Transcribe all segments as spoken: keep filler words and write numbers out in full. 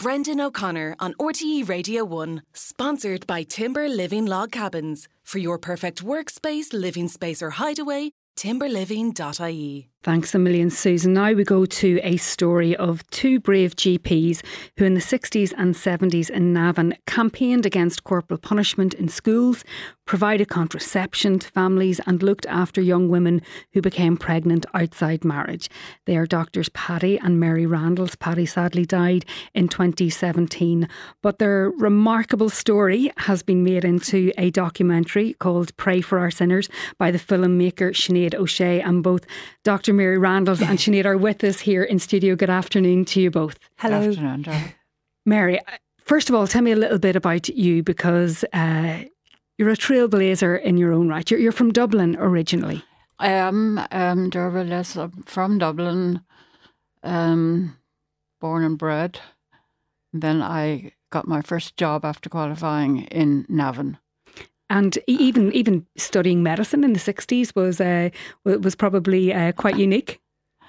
Brendan O'Connor on R T E Radio one, sponsored by Timber Living Log Cabins. For your perfect workspace, living space or hideaway, timber living dot I E. Thanks a million, Susan. Now we go to a story of two brave G Ps who in the sixties and seventies in Navan campaigned against corporal punishment in schools, provided contraception to families and looked after young women who became pregnant outside marriage. They are doctors Paddy and Mary Randalls. Paddy sadly died in twenty seventeen, but their remarkable story has been made into a documentary called Pray for Our Sinners by the filmmaker Sinead O'Shea, and both Doctor Mary Randalls and Sinead are with us here in studio. Good afternoon to you both. Hello. Good afternoon, Dara. Mary, first of all, tell me a little bit about you, because uh, you're a trailblazer in your own right. You're, you're from Dublin originally. I am um, Derva Les, I'm from Dublin, um, born and bred. Then I got my first job after qualifying in Navan. And even even studying medicine in the sixties was uh, was probably uh, quite unique.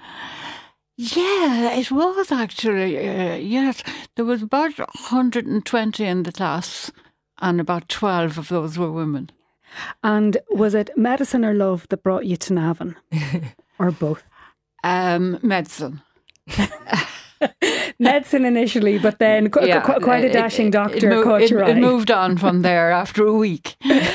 Yeah, it was actually. Uh, yes, there was about one hundred twenty in the class, and about twelve of those were women. And was it medicine or love that brought you to Navan, or both? Um, medicine. Medicine initially, but then qu- yeah, qu- quite a dashing it, doctor it, it, caught it, your eye. It moved on from there after a week.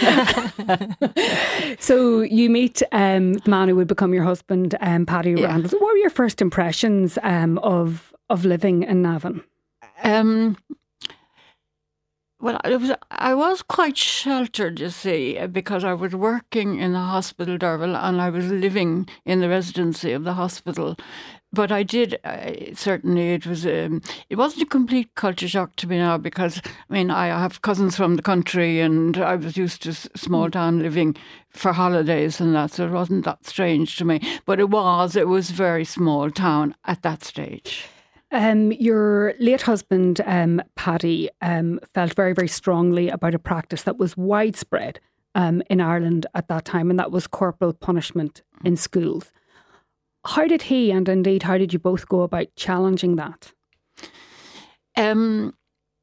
So you meet um, the man who would become your husband, um, Paddy yeah. Randalls. What were your first impressions um, of of living in Navan? Um, well, it was, I was quite sheltered, you see, because I was working in the hospital, Derval, and I was living in the residency of the hospital. But I did, uh, certainly it was, um, it wasn't a complete culture shock to me now, because, I mean, I have cousins from the country and I was used to small town living for holidays and that, so it wasn't that strange to me. But it was, it was very small town at that stage. Um, your late husband, um, Paddy, um, felt very, very strongly about a practice that was widespread um, in Ireland at that time, and that was corporal punishment in schools. How did he, and indeed how did you both go about challenging that? Um,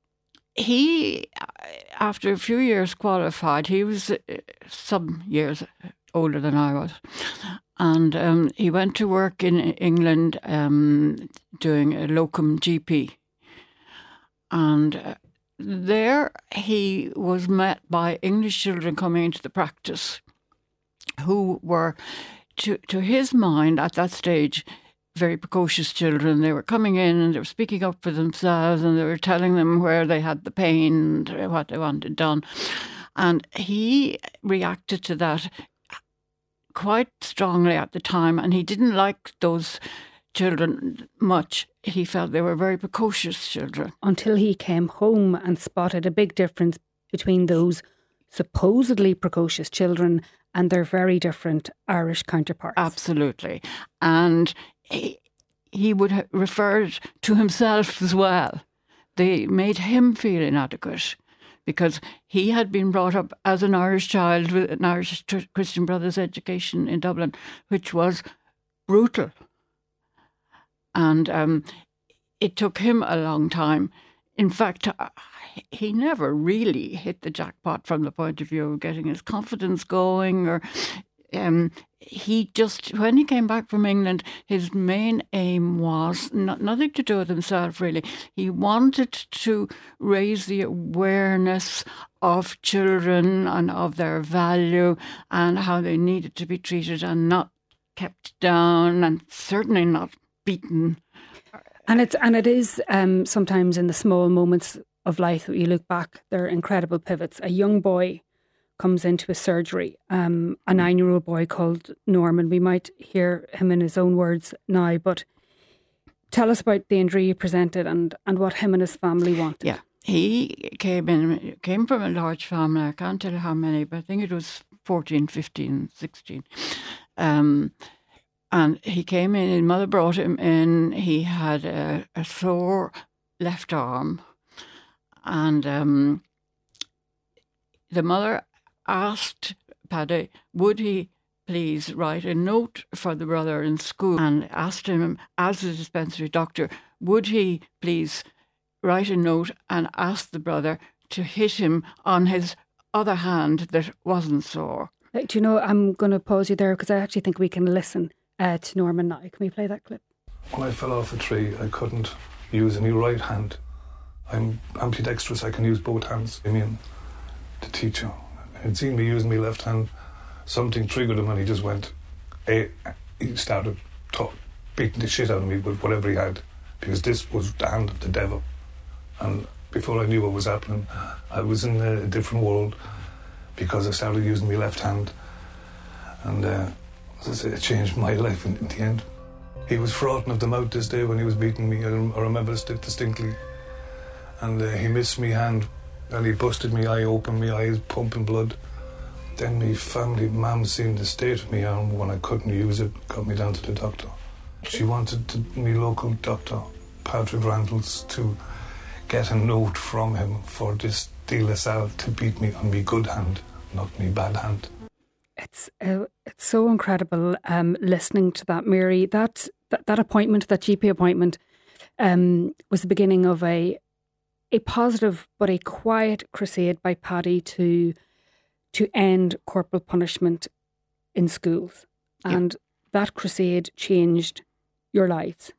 he, after a few years qualified, he was uh, some years older than I was, and um, he went to work in England um, doing a locum G P. And uh, there he was met by English children coming into the practice who were, To, to his mind, at that stage, very precocious children. They were coming in and they were speaking up for themselves and they were telling them where they had the pain and what they wanted done. And he reacted to that quite strongly at the time, and he didn't like those children much. He felt they were very precocious children. Until he came home and spotted a big difference between those supposedly precocious children and their very different Irish counterparts. Absolutely. And he, he would have referred to himself as well. They made him feel inadequate because he had been brought up as an Irish child with an Irish Christian Brothers education in Dublin, which was brutal. And um, it took him a long time. In fact, he never really hit the jackpot from the point of view of getting his confidence going. Or um, he just, when he came back from England, his main aim was not, nothing to do with himself, really. He wanted to raise the awareness of children and of their value and how they needed to be treated and not kept down and certainly not beaten. And it's and it is um, sometimes in the small moments of life that you look back, they're incredible pivots. A young boy comes into a surgery, um, a nine-year-old boy called Norman. We might hear him in his own words now, but tell us about the injury you presented and, and what him and his family wanted. Yeah, he came in, came from a large family. I can't tell you how many, but I think it was fourteen, fifteen, sixteen. Um, and he came in, his mother brought him in. He had a, a sore left arm. And um, the mother asked Paddy, would he please write a note for the brother in school, and asked him, as a dispensary doctor, would he please write a note and ask the brother to hit him on his other hand that wasn't sore. Uh, Do you know, I'm going to pause you there because I actually think we can listen uh, to Norman now. Can we play that clip? When I fell off a tree, I couldn't use any right hand. I'm ambidextrous, I can use both hands. I mean, the teacher had seen me using my left hand. Something triggered him and he just went, eh, he started to- beating the shit out of me with whatever he had, because this was the hand of the devil. And before I knew what was happening, I was in a different world because I started using my left hand. And uh, as I say, it changed my life in, in the end. He was frothing at the mouth this day when he was beating me. I, I remember it distinctly. And uh, he missed me hand and he busted me eye open, my eyes pumping blood. Then my family mum seen the state of my arm when I couldn't use it, got me down to the doctor. She wanted to, my local doctor, Patrick Randalls, to get a note from him for this De La Salle to beat me on my good hand, not my bad hand. It's uh, it's so incredible um, listening to that, Mary. That, that that appointment, that G P appointment, um, was the beginning of a a positive but a quiet crusade by Paddy to to end corporal punishment in schools. Yep. And that crusade changed your lives.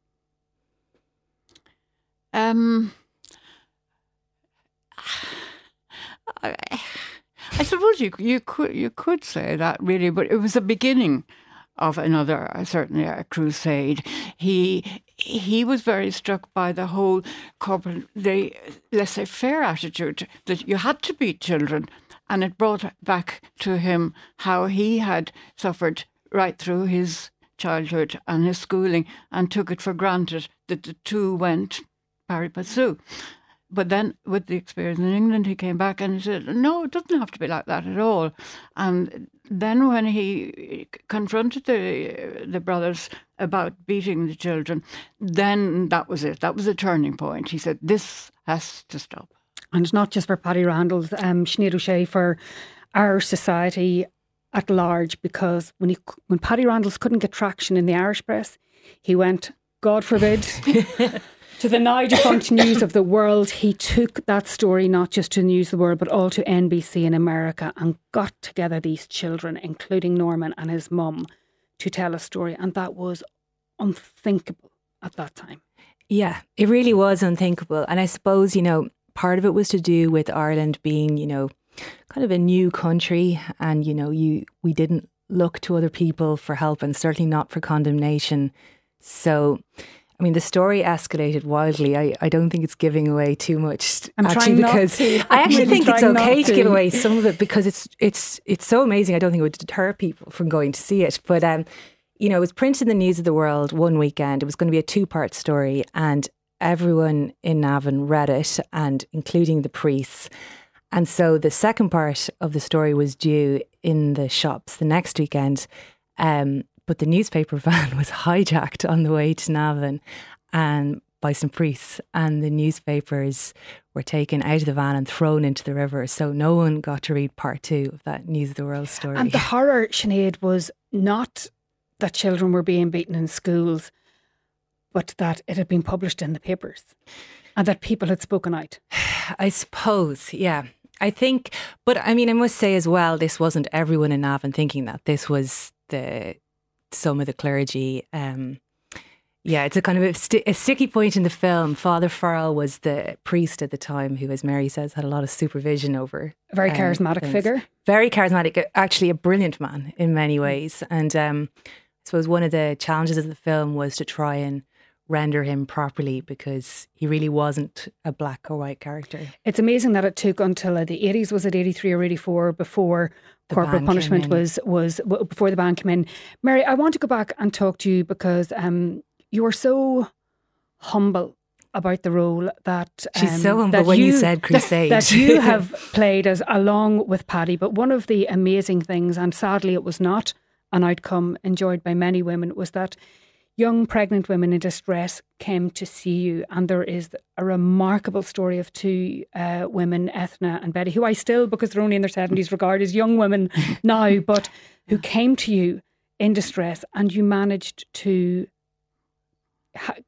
Um, I, I suppose you you could you could say that really, but it was the beginning of another, certainly a crusade. He he was very struck by the whole corporal, the laissez-faire attitude that you had to beat children, and it brought back to him how he had suffered right through his childhood and his schooling, and took it for granted that the two went pari passu. But then with the experience in England, he came back and he said, no, it doesn't have to be like that at all. And then when he confronted the the brothers about beating the children, then that was it. That was a turning point. He said, this has to stop. And not just for Paddy Randalls, um, Sinead O'Shea, for our society at large, because when he when Paddy Randalls couldn't get traction in the Irish press, he went, God forbid, to the now defunct News of the World. He took that story not just to News of the World, but all to N B C in America, and got together these children, including Norman and his mum, to tell a story. And that was unthinkable at that time. Yeah, it really was unthinkable. And I suppose, you know, part of it was to do with Ireland being, you know, kind of a new country, and, you know, you we didn't look to other people for help, and certainly not for condemnation. So, I mean, the story escalated wildly. I, I don't think it's giving away too much. I'm actually, trying because not to. I actually really think it's trying okay not to give to. away some of it, because it's it's it's so amazing. I don't think it would deter people from going to see it. But um, you know, it was printed in the News of the World one weekend. It was going to be a two-part story, and everyone in Navan read it, and including the priests. And so the second part of the story was due in the shops the next weekend. Um, but the newspaper van was hijacked on the way to Navan, and by some priests, and the newspapers were taken out of the van and thrown into the river. So no one got to read part two of that News of the World story. And the horror, Sinead, was not that children were being beaten in schools, but that it had been published in the papers and that people had spoken out. I suppose, yeah. I think, but I mean, I must say as well, this wasn't everyone in Navan thinking that. This was the some of the clergy. Um, yeah, it's a kind of a, sti- a sticky point in the film. Father Farrell was the priest at the time who, as Mary says, had a lot of supervision over. A very um, charismatic things. figure. Very charismatic, actually a brilliant man in many ways. And um, I suppose one of the challenges of the film was to try and render him properly, because he really wasn't a black or white character. It's amazing that it took until the eighties, was it eighty-three or eighty-four, before The corporal ban punishment came in. was, was, w- before the ban came in. Mary, I want to go back and talk to you because um, you were so humble about the role that... Um, She's so humble that when you said crusade. That you have played as along with Paddy. But one of the amazing things, and sadly it was not an outcome enjoyed by many women, was that young pregnant women in distress came to see you, and there is a remarkable story of two uh, women, Ethna and Betty, who I still, because they're only in their seventies, regard as young women now, but who came to you in distress, and you managed to ha-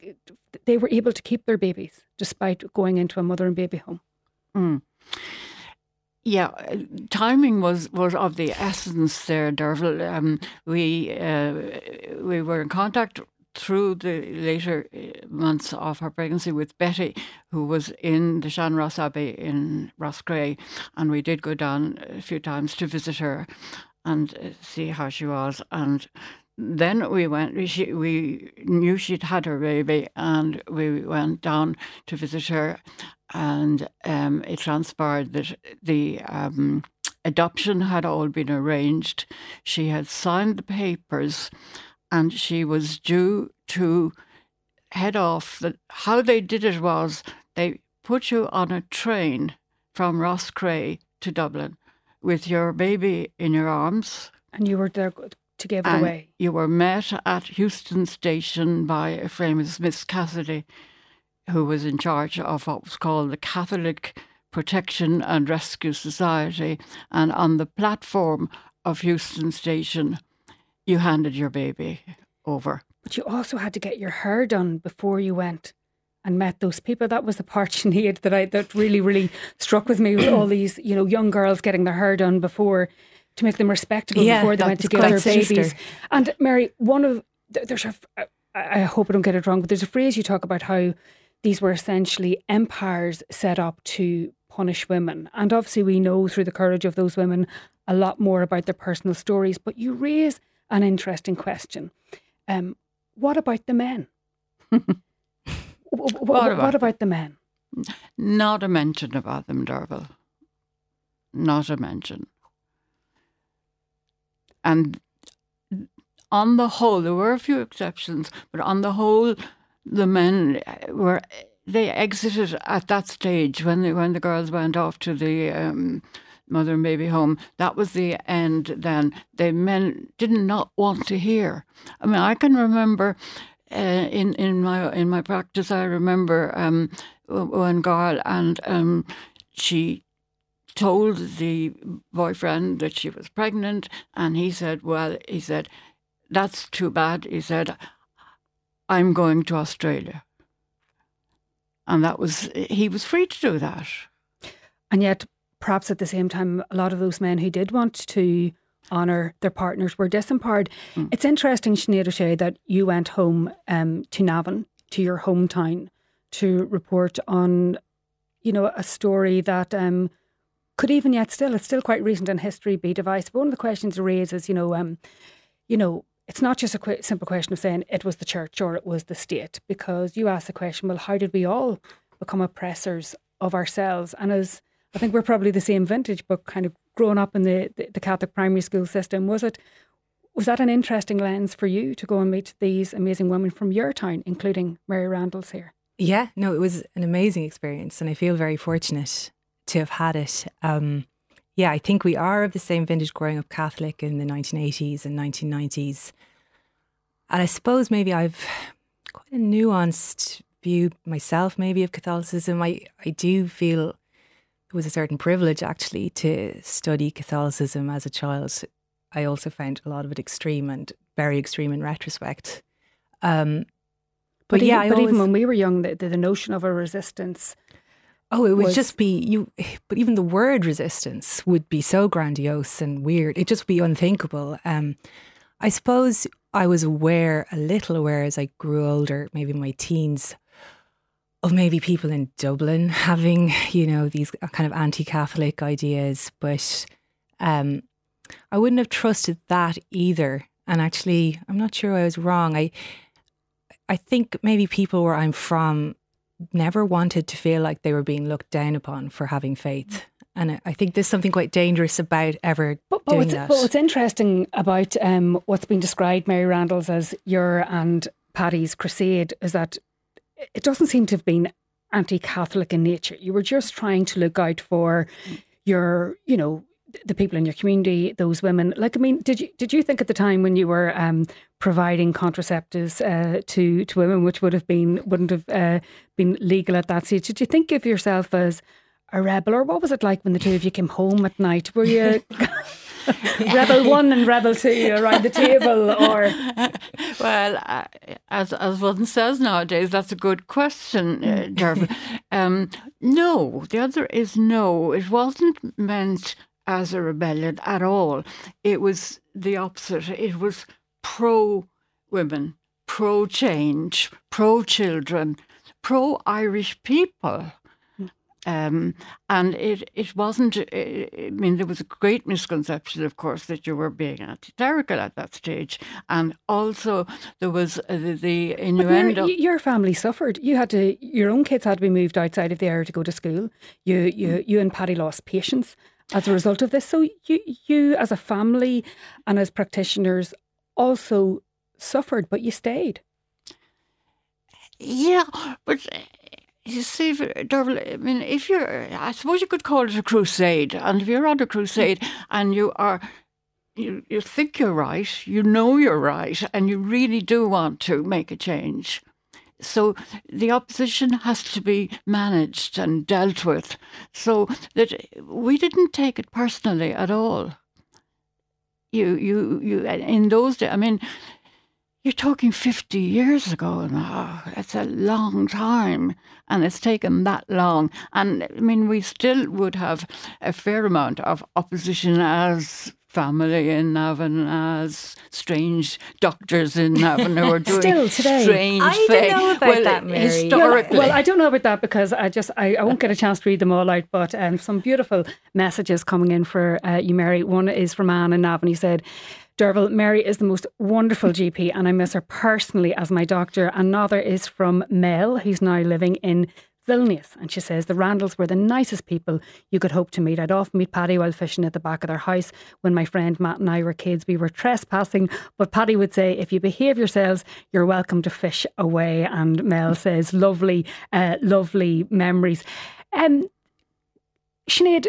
they were able to keep their babies despite going into a mother and baby home. Mm. Yeah, timing was, was of the essence there, Derval. Um, we uh, we were in contact through the later months of her pregnancy with Betty, who was in the Shan Ross Abbey in Roscrea, and we did go down a few times to visit her and see how she was. And then we went, she, we knew she'd had her baby, and we went down to visit her, and um, it transpired that the um, adoption had all been arranged. She had signed the papers, and she was due to head off. The, how they did it was they put you on a train from Roscrea to Dublin with your baby in your arms. And you were there to give it away. You were met at Euston Station by a famous Miss Cassidy, who was in charge of what was called the Catholic Protection and Rescue Society. And on the platform of Euston Station, you handed your baby over. But you also had to get your hair done before you went and met those people. That was the part, Sinead, that I that really, really struck with me, was all these, you know, young girls getting their hair done before to make them respectable yeah, before they went to give their sinister. babies. And Mary, one of there's a, I hope I don't get it wrong, but there's a phrase you talk about how these were essentially empires set up to punish women. And obviously we know through the courage of those women a lot more about their personal stories. But you raise an interesting question. Um, what about the men? what, what, what, about what about the men? Not a mention about them, Derval. Not a mention. And on the whole, there were a few exceptions, but on the whole, the men were, they exited at that stage when they, when the girls went off to the um, mother and baby home. That was the end then. The men did not want to hear. I mean, I can remember uh, in, in my in my practice, I remember um, one girl, and um, she told the boyfriend that she was pregnant, and he said, well, he said, that's too bad. He said, I'm going to Australia. And that was, he was free to do that. And yet, perhaps at the same time, a lot of those men who did want to honour their partners were disempowered. Mm. It's interesting, Sinead O'Shea, that you went home um, to Navan, to your hometown, to report on, you know, a story that um, could even yet still, it's still quite recent in history, be divisive. But one of the questions it raises, you know, um, you know, it's not just a qu- simple question of saying it was the church or it was the state, because you ask the question, well, how did we all become oppressors of ourselves? And as I think we're probably the same vintage, but kind of growing up in the, the, the Catholic primary school system, was it was that an interesting lens for you to go and meet these amazing women from your town, including Mary Randall's here? Yeah, no, it was an amazing experience, and I feel very fortunate to have had it. Um, yeah, I think we are of the same vintage, growing up Catholic in the nineteen eighties and nineteen nineties. And I suppose maybe I've quite a nuanced view myself, maybe, of Catholicism. I, I do feel it was a certain privilege, actually, to study Catholicism as a child. I also found a lot of it extreme, and very extreme in retrospect. Um, but, but yeah, even, I but always, even when we were young, the, the notion of a resistance. Oh, it would was, just be you. But even the word resistance would be so grandiose and weird. It'd just be unthinkable. Um, I suppose I was aware, a little aware as I grew older, maybe in my teens, of maybe people in Dublin having, you know, these kind of anti-Catholic ideas. But um, I wouldn't have trusted that either. And actually, I'm not sure I was wrong. I, I think maybe people where I'm from never wanted to feel like they were being looked down upon for having faith. And I think there's something quite dangerous about ever but, but doing what's, that. But what's interesting about um, what's been described, Mary Randall's, as your and Paddy's crusade, is that it doesn't seem to have been anti-Catholic in nature. You were just trying to look out for your, you know, the people in your community, those women. Like, I mean, did you did you think at the time when you were um, providing contraceptives uh, to to women, which would have been wouldn't have uh, been legal at that stage, did you think of yourself as a rebel, or what was it like when the two of you came home at night? Were you? Rebel one and Rebel two around the table, or well, uh, as as one says nowadays, that's a good question, uh, Derville. um, no, the answer is no. It wasn't meant as a rebellion at all. It was the opposite. It was pro women, pro change, pro children, pro Irish people. Um, and it, it wasn't, I mean, there was a great misconception, of course, that you were being anti-clerical at that stage. And also there was uh, the, the innuendo. Your, your family suffered. You had to, your own kids had to be moved outside of the area to go to school. You, you, mm. you and Paddy lost patients as a result of this. So you, you as a family and as practitioners also suffered, but you stayed. Yeah, but... You see, Derville, I mean, if you're, I suppose you could call it a crusade. And if you're on a crusade and you are, you, you think you're right, you know you're right, and you really do want to make a change. So the opposition has to be managed and dealt with. So that we didn't take it personally at all. You, you, you, in those days, I mean, you're talking fifty years ago now. That's a long time. And it's taken that long. And I mean, we still would have a fair amount of opposition as family in Navan, as strange doctors in Navan who are doing still today. strange I things. don't know about well, that, Mary. Historically. Well, I don't know about that because I just I, I won't get a chance to read them all out. But um, some beautiful messages coming in for uh, you, Mary. One is from Anne in Navan. He said, Derville, Mary is the most wonderful G P and I miss her personally as my doctor. Another is from Mel, who's now living in Vilnius. And she says, the Randalls were the nicest people you could hope to meet. I'd often meet Paddy while fishing at the back of their house. When my friend Matt and I were kids, we were trespassing. But Paddy would say, if you behave yourselves, you're welcome to fish away. And Mel says, lovely, uh, lovely memories. Um, Sinead,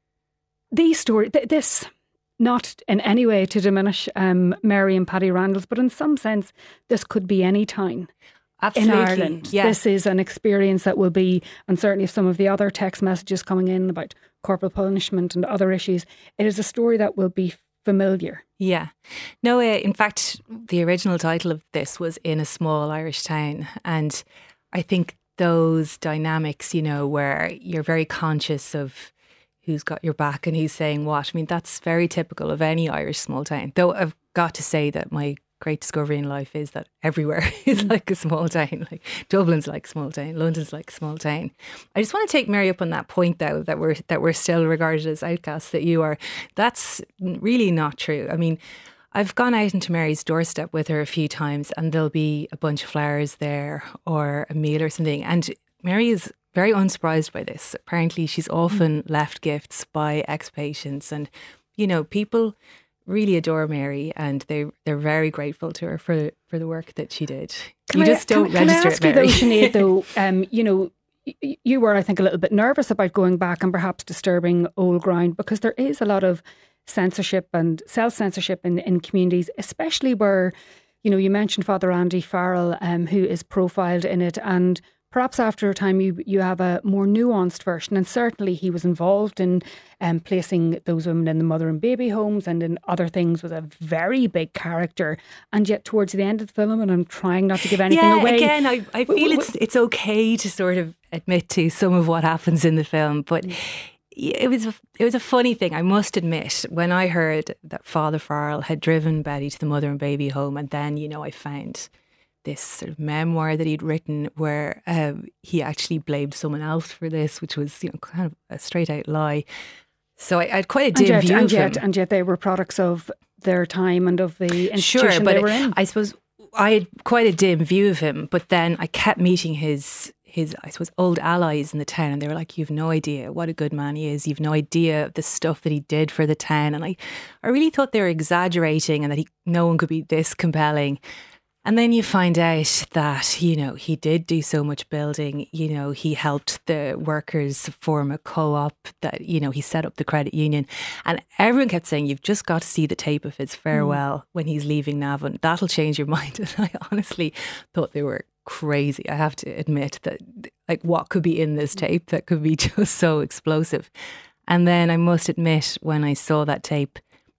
these stories, th- this... not in any way to diminish um, Mary and Paddy Randalls, but in some sense, this could be any time Absolutely. in Ireland. Yeah. This is an experience that will be, and certainly if some of the other text messages coming in about corporal punishment and other issues, it is a story that will be familiar. Yeah. No, uh, in fact, the original title of this was In a Small Irish Town. And I think those dynamics, you know, where you're very conscious of who's got your back and who's saying what. I mean, that's very typical of any Irish small town. Though I've got to say that my great discovery in life is that everywhere is like a small town. Like Dublin's like a small town, London's like a small town. I just want to take Mary up on that point, though, that we're that we're still regarded as outcasts. That you are. That's really not true. I mean, I've gone out into Mary's doorstep with her a few times, and there'll be a bunch of flowers there or a meal or something, and Mary is very unsurprised by this. Apparently she's often mm. left gifts by ex-patients, and you know, people really adore Mary and they they're very grateful to her for for the work that she did. Can you I, just don't can, register can I ask it, you Mary. though, Sinead, though, um, you know, y- you were, I think, a little bit nervous about going back and perhaps disturbing old ground, because there is a lot of censorship and self-censorship in, in communities, especially where, you know, you mentioned Father Andy Farrell, um, who is profiled in it, and perhaps after a time you you have a more nuanced version. And certainly he was involved in um, placing those women in the mother and baby homes and in other things, was a very big character. And yet towards the end of the film, and I'm trying not to give anything yeah, away. Again, I, I feel w- w- it's it's okay to sort of admit to some of what happens in the film, but mm. it was a, it was a funny thing, I must admit, when I heard that Father Farrell had driven Betty to the mother and baby home, and then, you know, I found this sort of memoir that he'd written where um, he actually blamed someone else for this, which was, you know, kind of a straight out lie. So I, I had quite a dim and yet, view and of yet, him. And yet they were products of their time and of the institution sure, but they were in. I suppose I had quite a dim view of him, but then I kept meeting his his, I suppose, old allies in the town, and they were like, you've no idea what a good man he is. You've no idea the stuff that he did for the town. And I, I really thought they were exaggerating and that he, no one could be this compelling. And then you find out that, you know, he did do so much building. You know, he helped the workers form a co-op, that, you know, he set up the credit union. And everyone kept saying, you've just got to see the tape of his farewell mm. when he's leaving Navan. That'll change your mind. And I honestly thought they were crazy. I have to admit that, like, what could be in this tape that could be just so explosive? And then I must admit, when I saw that tape,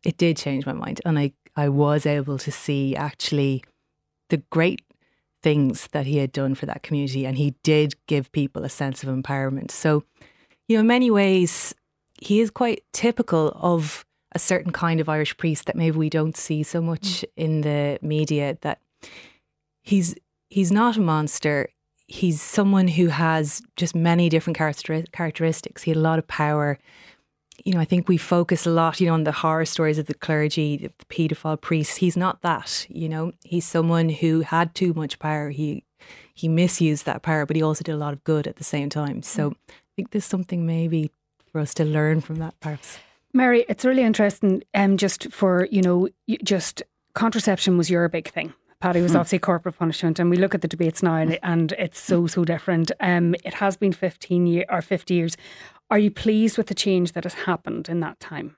it did change my mind. And I, I was able to see actually the great things that he had done for that community. And he did give people a sense of empowerment. So, you know, in many ways, he is quite typical of a certain kind of Irish priest that maybe we don't see so much mm. in the media, that he's he's not a monster. He's someone who has just many different characteristics. He had a lot of power. You know, I think we focus a lot, you know, on the horror stories of the clergy, the paedophile priests. He's not that, you know. He's someone who had too much power. He he misused that power, but he also did a lot of good at the same time. So I think there's something maybe for us to learn from that, perhaps. Mary, it's really interesting, um, just for, you know, just contraception was your big thing. Paddy was mm. obviously corporal punishment, and we look at the debates now and, and it's so, so different. Um, it has been fifteen years or fifty years. Are you pleased with the change that has happened in that time?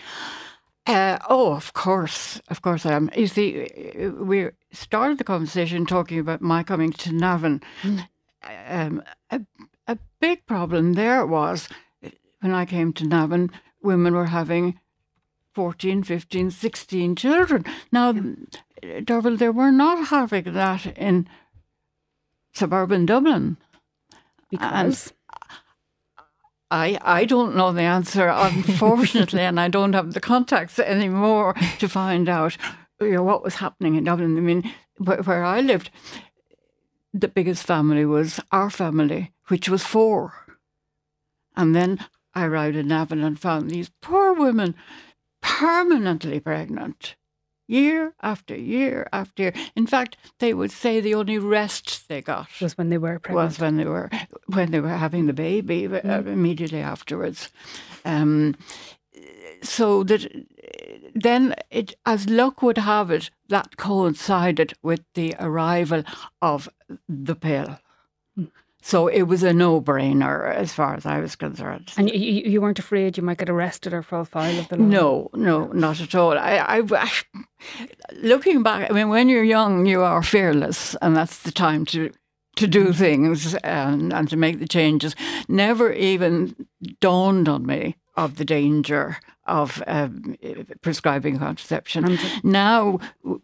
Uh, oh, of course, of course I am. You see, we started the conversation talking about my coming to Navan. Mm. Um, a, a big problem there was, when I came to Navan, women were having fourteen, fifteen, sixteen children. Now, yeah. Derval, they were not having that in suburban Dublin. Because? And I, I don't know the answer, unfortunately, and I don't have the contacts anymore to find out, you know, what was happening in Dublin. I mean, where, where I lived, the biggest family was our family, which was four. And then I arrived in Navan and found these poor women permanently pregnant, year after year after year. In fact, they would say the only rest they got was when they were pregnant. Was when they were when they were having the baby mm. uh, immediately afterwards. Um, so that then, it, as luck would have it, that coincided with the arrival of the pill. Mm. So it was a no-brainer as far as I was concerned. And you, you weren't afraid you might get arrested or fall foul of the law? No, no, not at all. I, I, I, looking back, I mean, when you're young, you are fearless, and that's the time to to do things and, and to make the changes. Never even dawned on me of the danger of um, prescribing contraception. Mm-hmm. Now,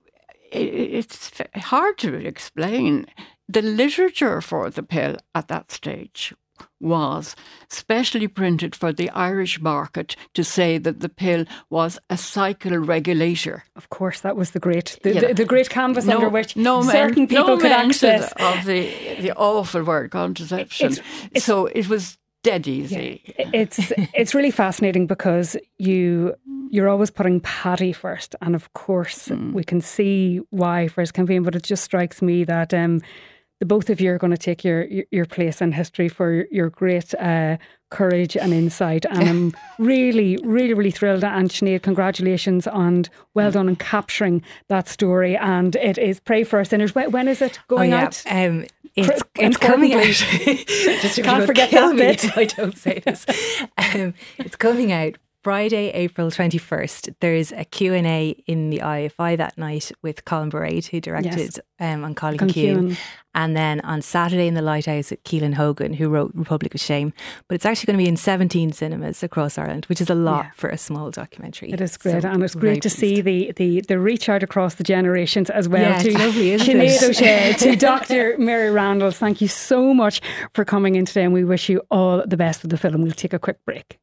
it's hard to explain. The literature for the pill at that stage was specially printed for the Irish market to say that the pill was a cycle regulator. Of course, that was the great the, the, the great canvas no, under which no certain men, people no could access of the the awful word contraception. It's, it's, so it was dead easy. Yeah, it's it's really fascinating because you you're always putting Paddy first, and of course mm. we can see why for his campaign. But it just strikes me that um, the both of you are going to take your your place in history for your great uh, courage and insight. And I'm really, really, really thrilled. And Sinead, congratulations and well done in capturing that story. And it is Pray for Our Sinners. When, when is it going oh, yeah. out? Um, it's it's coming out. Just you can't forget that bit. If I don't say this. Um, it's coming out Friday, April twenty-first. There's a Q and A in the I F I that night with Colin Barrett, who directed, yes. um, and Colin Keane. And then on Saturday in the Lighthouse at Keelan Hogan, who wrote Republic of Shame. But it's actually going to be in seventeen cinemas across Ireland, which is a lot yeah. for a small documentary. It is great. So and it's great to see the, the, the reach out across the generations as well. Yeah, to it's lovely, isn't Sinead it? O'Shea, to Doctor Mary Randall. Thank you so much for coming in today, and we wish you all the best with the film. We'll take a quick break.